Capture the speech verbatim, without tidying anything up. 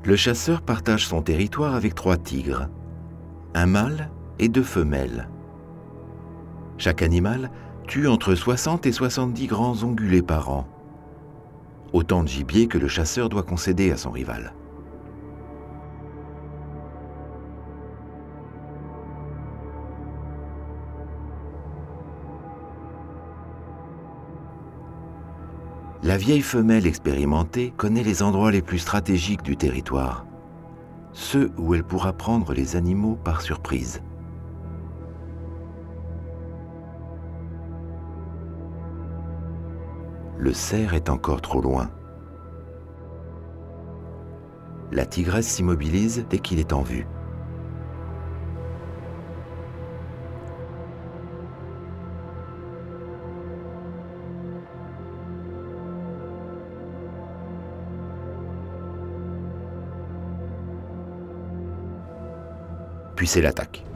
Le chasseur partage son territoire avec trois tigres, un mâle et deux femelles. Chaque animal tue entre soixante et soixante-dix grands ongulés par an. Autant de gibier que le chasseur doit concéder à son rival. La vieille femelle expérimentée connaît les endroits les plus stratégiques du territoire, ceux où elle pourra prendre les animaux par surprise. Le cerf est encore trop loin. La tigresse s'immobilise dès qu'il est en vue. Puis c'est l'attaque.